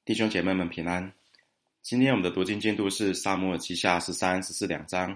弟兄姐妹们平安。今天我们的读经进度是撒母耳记下13、14两章，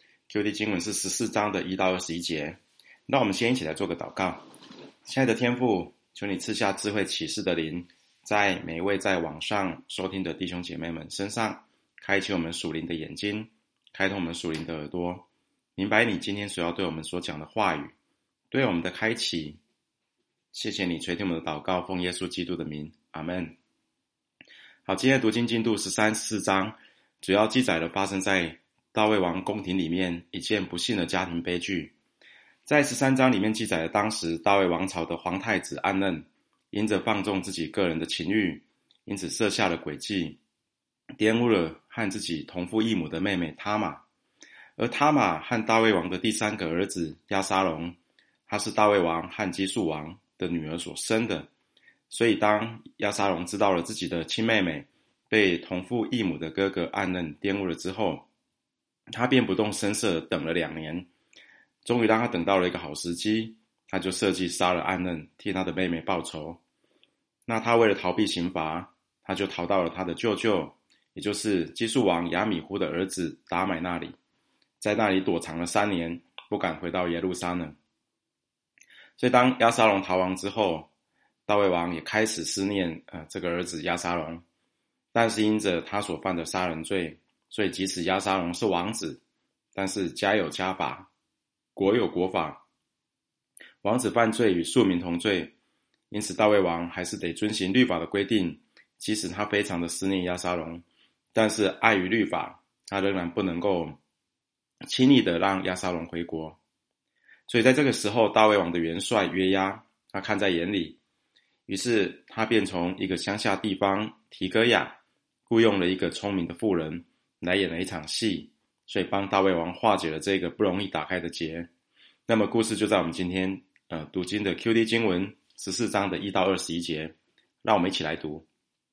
QD 经文是14章的1到21节。那我们先一起来做个祷告。亲爱的天父，求你赐下智慧启示的灵，在每一位在网上收听的弟兄姐妹们身上，开启我们属灵的眼睛，开通我们属灵的耳朵，明白你今天所要对我们所讲的话语，对我们的开启。谢谢你垂听我们的祷告，奉耶稣基督的名，阿们。好，今天的读经进度13、14章，主要记载了发生在大卫王宫廷里面一件不幸的家庭悲剧。在13章里面记载了当时大卫王朝的皇太子暗嫩，因着放纵自己个人的情欲，因此设下了诡计，玷污了和自己同父异母的妹妹他玛。而他玛和大卫王的第三个儿子押沙龙，他是大卫王和基述王的女儿所生的。所以当押沙龙知道了自己的亲妹妹被同父异母的哥哥暗嫩玷污了之后，他便不动声色等了2年，终于让他等到了一个好时机，他就设计杀了暗嫩，替他的妹妹报仇。那他为了逃避刑罚，他就逃到了他的舅舅，也就是基述王亚米忽的儿子达买那里，在那里躲藏了3年，不敢回到耶路撒冷。所以当押沙龙逃亡之后，大卫王也开始思念这个儿子押沙龙，但是因着他所犯的杀人罪，所以即使押沙龙是王子，但是家有家法，国有国法，王子犯罪与庶民同罪，因此大卫王还是得遵行律法的规定。即使他非常的思念押沙龙，但是碍于律法，他仍然不能够轻易的让押沙龙回国。所以在这个时候，大卫王的元帅约押他看在眼里，于是他便从一个乡下地方提哥亚雇用了一个聪明的妇人来演了一场戏，所以帮大卫王化解了这个不容易打开的结。那么故事就在我们今天读经的 QD 经文14章的1到21节，让我们一起来读。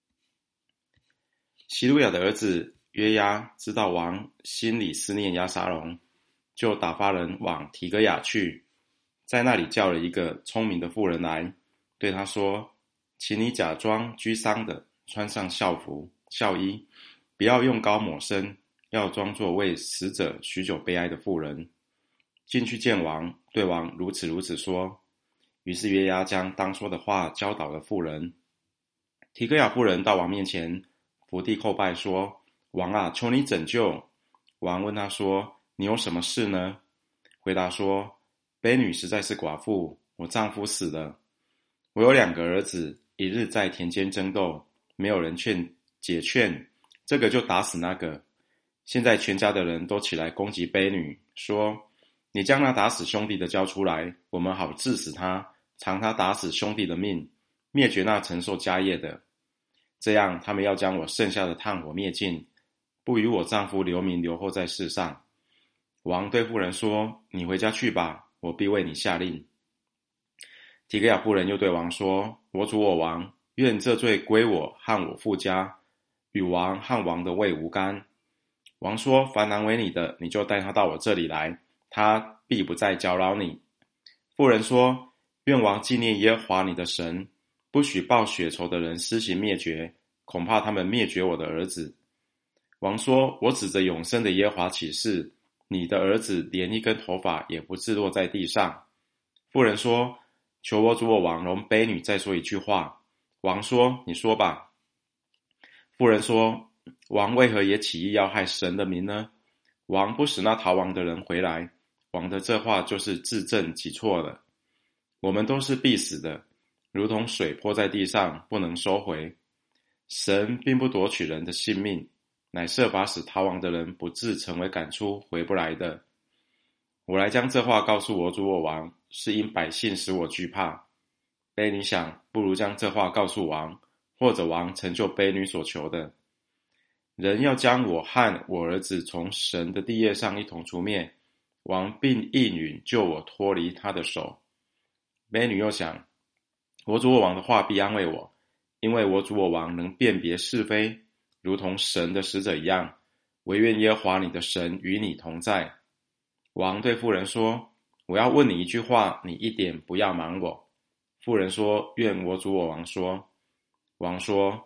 希鲁雅的儿子约押知道王心里思念押沙龙，就打发人往提哥亚去，在那里叫了一个聪明的妇人来，对他说，请你假装居丧的，穿上校服孝衣，不要用膏抹身，要装作为死者许久悲哀的妇人，进去见王，对王如此如此说。于是约押将当说的话教导了妇人。提哥亚妇人到王面前伏地叩拜说，王啊，求你拯救。王问他说，你有什么事呢？回答说，卑女实在是寡妇，我丈夫死了，我有2个儿子，一日在田间争斗，没有人解劝，这个就打死那个。现在全家的人都起来攻击卑女，说，你将那打死兄弟的交出来，我们好治死他，偿他打死兄弟的命，灭绝那承受家业的。这样他们要将我剩下的炭火灭尽，不与我丈夫留名留后在世上。王对妇人说，你回家去吧，我必为你下令。提哥亚妇人又对王说，我主我王，愿这罪归我和我父家，与王和王的位无干。王说，凡难为你的，你就带他到我这里来，他必不再搅扰你。妇人说，愿王纪念耶和华你的神，不许报血仇的人施行灭绝，恐怕他们灭绝我的儿子。王说，我指着永生的耶和华起誓，你的儿子连一根头发也不自落在地上。妇人说，求我主我王容卑女再说一句话。王说，你说吧。妇人说，王为何也起意要害神的名呢？王不使那逃亡的人回来，王的这话就是自证己错了。我们都是必死的，如同水泼在地上，不能收回。神并不夺取人的性命，乃设法使逃亡的人不致成为赶出回不来的。我来将这话告诉我主我王，是因百姓使我惧怕。卑女想，不如将这话告诉王，或者王成就卑女所求的。人要将我和我儿子从神的地业上一同除灭，王并应允救我脱离他的手。卑女又想，我主我王的话必安慰我，因为我主我王能辨别是非，如同神的使者一样，惟愿耶和华你的神与你同在。王对妇人说，我要问你一句话，你一点不要瞒我。妇人说，愿我主我王说。王说，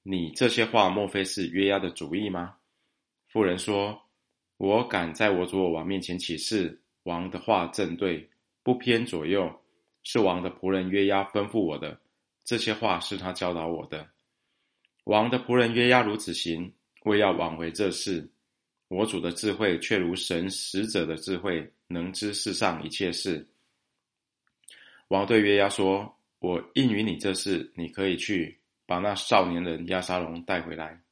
你这些话莫非是约押的主意吗？妇人说，我敢在我主我王面前起誓，王的话正对，不偏左右，是王的仆人约押吩咐我的，这些话是他教导我的。王的仆人约押如此行，为要挽回这事。我主的智慧却如神使者的智慧，能知世上一切事。王对约押说，我应允你这事，你可以去把那少年人押沙龙带回来。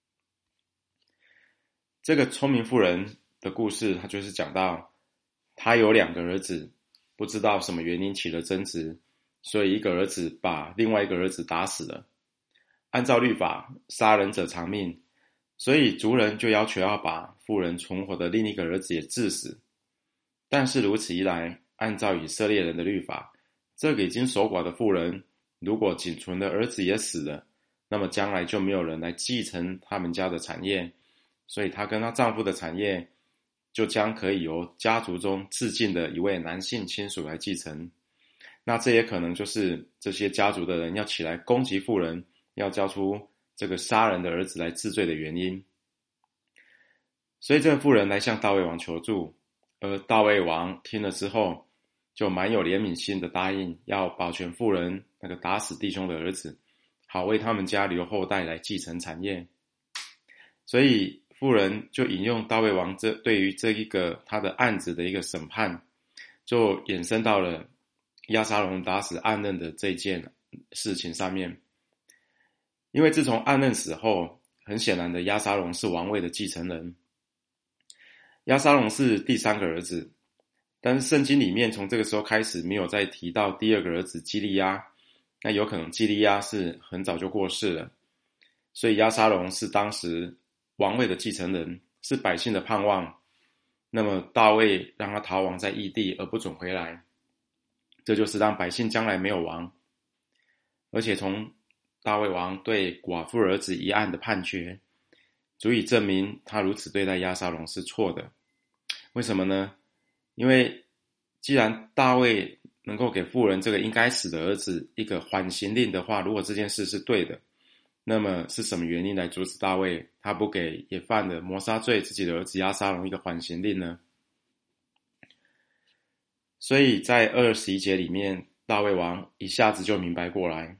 这个聪明妇人的故事，他就是讲到他有2个儿子，不知道什么原因起了争执，所以一个儿子把另外一个儿子打死了。按照律法，杀人者偿命，所以族人就要求要把妇人存活的另一个儿子也治死。但是如此一来，按照以色列人的律法，这个已经守寡的妇人，如果仅存的儿子也死了，那么将来就没有人来继承他们家的产业，所以她跟她丈夫的产业就将可以由家族中至近的一位男性亲属来继承。那这也可能就是这些家族的人要起来攻击妇人，要交出这个杀人的儿子来治罪的原因。所以这个妇人来向大卫王求助，而大卫王听了之后，就蛮有怜悯心的答应要保全妇人那个打死弟兄的儿子，好为他们家留后代来继承产业。所以妇人就引用大卫王对于这一个他的案子的一个审判，就衍生到了押沙龙打死暗嫩的这件事情上面。因为自从暗嫩死后，很显然的押沙龙是王位的继承人。押沙龙是第3个儿子，但是圣经里面从这个时候开始没有再提到第2个儿子基利押，那有可能基利押是很早就过世了，所以押沙龙是当时王位的继承人，是百姓的盼望。那么大卫让他逃亡在异地而不准回来，这就是让百姓将来没有王。而且从大卫王对寡妇儿子一案的判决，足以证明他如此对待押沙龙是错的。为什么呢？因为既然大卫能够给妇人这个应该死的儿子一个缓刑令的话，如果这件事是对的，那么是什么原因来阻止大卫他不给也犯了谋杀罪自己的儿子押沙龙一个缓刑令呢？所以在21节里面，大卫王一下子就明白过来，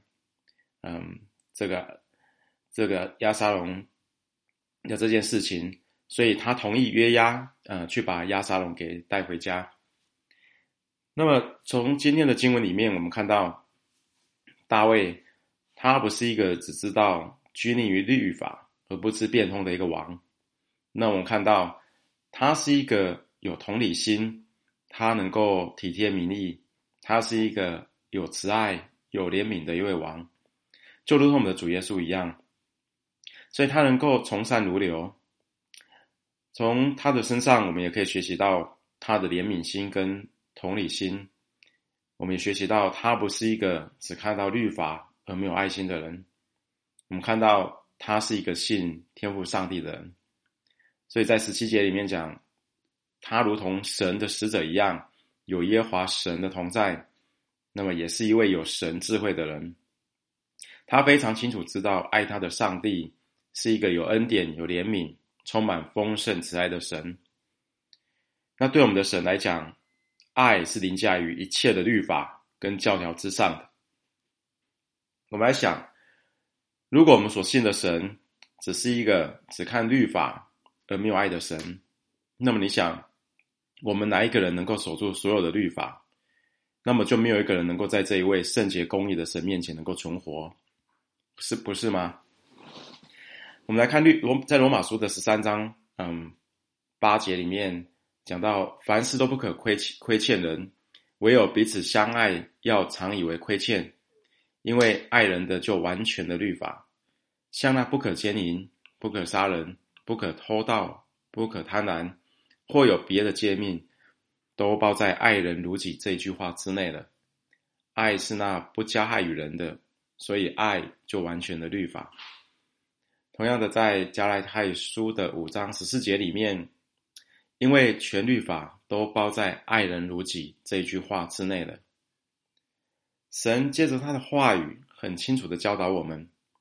这个押沙龙的这件事情，所以他同意约押去把押沙龙给带回家。那么从今天的经文里面，我们看到大卫他不是一个只知道拘泥于律法而不知变通的一个王。那我们看到他是一个有同理心，他能够体贴民意，他是一个有慈爱有怜悯的一位王，就如同我们的主耶稣一样。所以他能够从善如流，从他的身上我们也可以学习到他的怜悯心跟同理心。我们也学习到他不是一个只看到律法而没有爱心的人，我们看到他是一个信天父上帝的人。所以在17节里面讲，他如同神的使者一样，有耶和华神的同在，那么也是一位有神智慧的人。他非常清楚知道爱他的上帝是一个有恩典有怜悯充满丰盛慈爱的神。那对我们的神来讲，爱是凌驾于一切的律法跟教条之上的。我们来想，如果我们所信的神只是一个只看律法而没有爱的神，那么你想，我们哪一个人能够守住所有的律法？那么就没有一个人能够在这一位圣洁公义的神面前能够存活，不是吗？我们来看在罗马书的13章8节里面讲到，凡事都不可亏欠人，唯有彼此相爱，要常以为亏欠，因为爱人的就完全的律法，像那不可奸淫，不可杀人，不可偷盗，不可贪婪，或有别的诫命，都包在爱人如己这一句话之内了。爱是那不加害于人的，所以爱就完全的律法。同样的，在加拉太书的5章14节里面，因为全律法都包在爱人如己这一句话之内了。神借着他的话语很清楚地教导我们，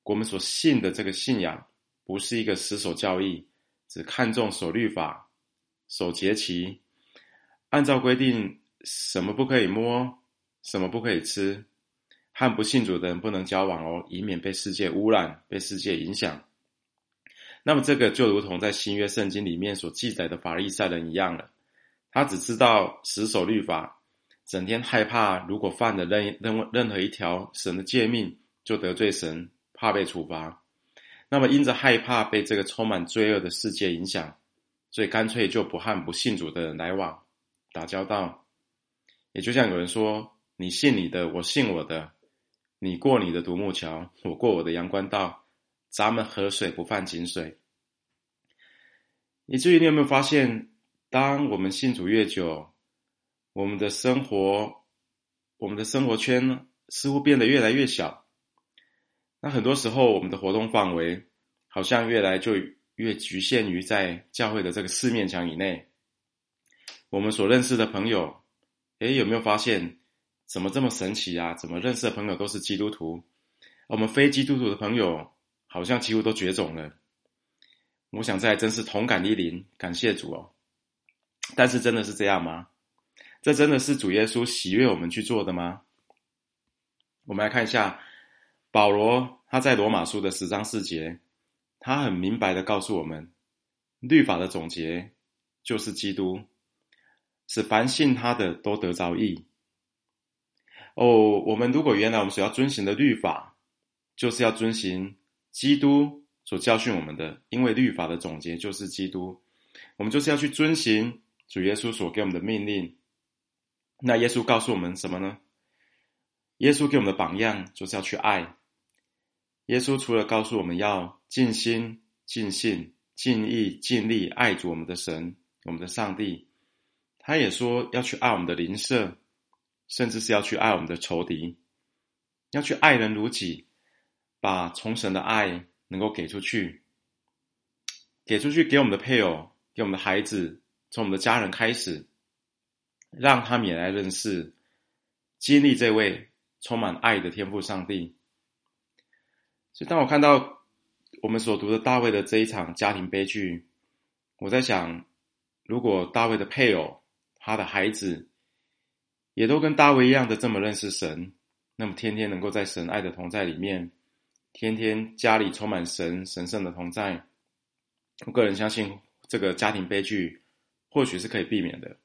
我们所信的这个信仰不是一个死守教义，只看重守律法、守节期，按照规定什么不可以摸，什么不可以吃，和不信主的人不能交往哦，以免被世界污染，被世界影响。那么这个就如同在新约圣经里面所记载的法利赛人一样了，他只知道死守律法，整天害怕如果犯了任何一条神的诫命就得罪神，怕被处罚。那么因着害怕被这个充满罪恶的世界影响，所以干脆就不和不信主的人来往打交道。也就像有人说，你信你的，我信我的，你过你的独木桥，我过我的阳关道，咱们河水不犯井水。以至于你有没有发现，当我们信主越久，我们的生活圈似乎变得越来越小。那很多时候我们的活动范围好像越局限于在教会的这个四面墙以内。我们所认识的朋友，有没有发现怎么这么神奇啊？怎么认识的朋友都是基督徒，我们非基督徒的朋友好像几乎都绝种了。我想这还真是同感一灵，感谢主哦。但是真的是这样吗？这真的是主耶稣喜悦我们去做的吗？我们来看一下保罗，他在罗马书的10章4节，他很明白的告诉我们，律法的总结就是基督，使凡信他的都得着义。我们如果原来我们所要遵行的律法，就是要遵行基督所教训我们的，因为律法的总结就是基督，我们就是要去遵行主耶稣所给我们的命令。那耶稣告诉我们什么呢？耶稣给我们的榜样就是要去爱。耶稣除了告诉我们要尽心、尽性、尽意、尽力爱主我们的神，我们的上帝，他也说要去爱我们的邻舍，甚至是要去爱我们的仇敌，要去爱人如己，把从神的爱能够给出去给我们的配偶，给我们的孩子，从我们的家人开始，让他们也来认识经历这位充满爱的天父上帝。所以当我看到我们所读的大卫的这一场家庭悲剧，我在想，如果大卫的配偶，他的孩子也都跟大卫一样的这么认识神，那么天天能够在神爱的同在里面，天天家里充满神圣的同在，我个人相信这个家庭悲剧或许是可以避免的。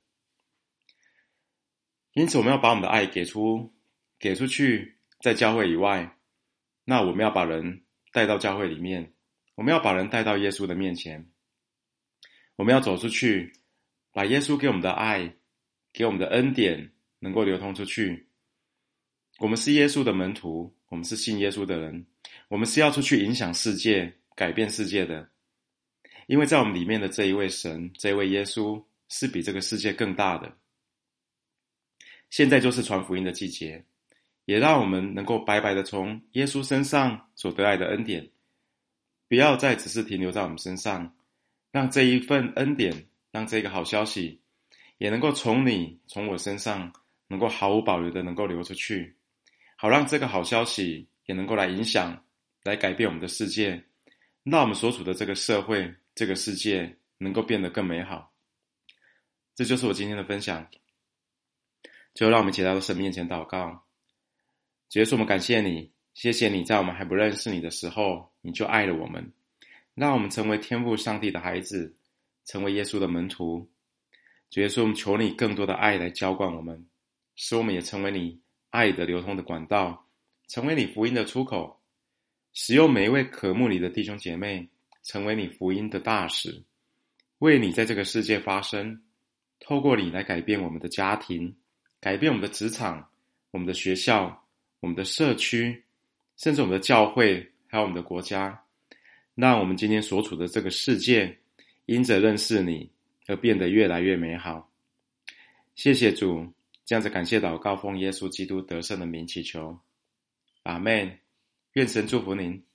因此我们要把我们的爱给出去，在教会以外，那我们要把人带到教会里面，我们要把人带到耶稣的面前，我们要走出去，把耶稣给我们的爱，给我们的恩典能够流通出去。我们是耶稣的门徒，我们是信耶稣的人，我们是要出去影响世界，改变世界的。因为在我们里面的这一位神，这一位耶稣是比这个世界更大的。现在就是传福音的季节，也让我们能够白白的从耶稣身上所得来的恩典，不要再只是停留在我们身上，让这一份恩典，让这个好消息也能够从我身上能够毫无保留的能够流出去，好让这个好消息也能够来影响，来改变我们的世界，让我们所处的这个社会，这个世界能够变得更美好。这就是我今天的分享。最后让我们一起来到神面前祷告。主耶稣，我们感谢你，谢谢你在我们还不认识你的时候，你就爱了我们，让我们成为天父上帝的孩子，成为耶稣的门徒。主耶稣，我们求你更多的爱来浇灌我们，使我们也成为你爱的流通的管道，成为你福音的出口，使用每一位渴慕你的弟兄姐妹，成为你福音的大使，为你在这个世界发声，透过你来改变我们的家庭，改变我们的职场，我们的学校，我们的社区，甚至我们的教会，还有我们的国家，让我们今天所处的这个世界因着认识你而变得越来越美好。谢谢主，这样子感谢祷告，奉耶稣基督得胜的名祈求，阿们。愿神祝福您。